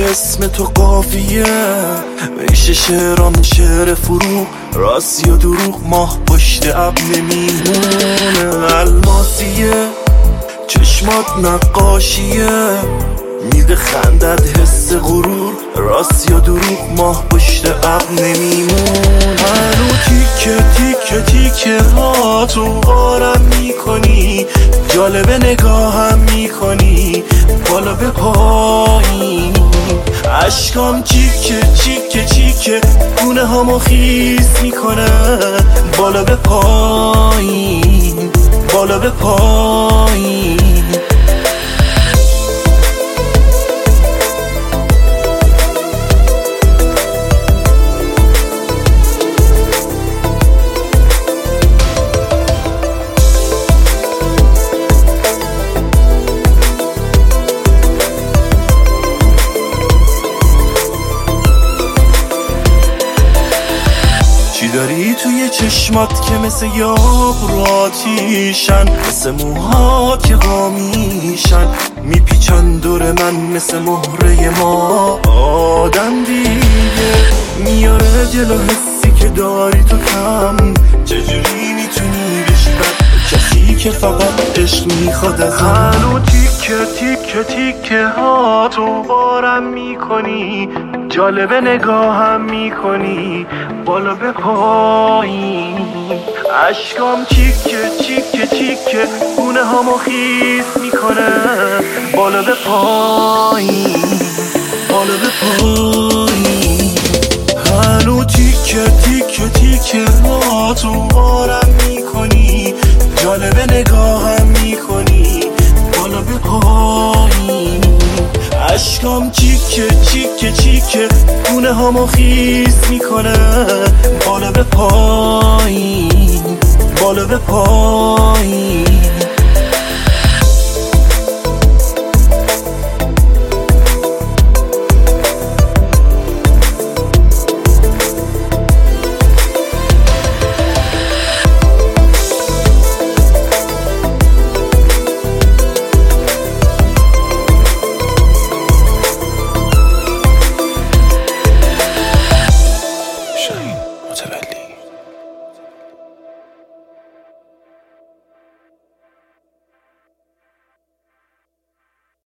اسم تو قافیه میشه شعرام شعر فروغ، راست یا دروغ ماه پشت ابر نمیمونه. الماسیه چشمات نقاشیه، میده خندت حس غرور، راست یا دروغ ماه پشت ابر نمیمون. هنو تیکه تیکه تیکه ها تو غارم میکنی، جالب نگاهم میکنی بالا به پایین. عشقام چیکه چیکه چیکه گونه هامو خیس میکنه بالا به پایین، بالا به پایین. چی داری توی چشمات که مثل یاقوتیشن، مثل موها که قامیشن میپیچن دور من مثل مهره ما. آدم دیگه میاره جلو حسی که داری تو کم، چجوری میتونی بشی بد کسی که فقط عشق میخواد از هنو تیکه تیکه تیکه ها تو بارم میکنی، جالب نگاهم میکنی بالا به پایین. عشقام چیکه چیکه چیکه گونه هامو خیس میکنه بالا به پایین، بالا به پایین. هنو تیکه تیکه تیکه ها تو بارم میکنی، جالب نگاهم میکنی بالا به پایین. عشقام چیکه چیکه چیکه گونه هامو خیس میکنه بالا به پایین، بالا به پایین.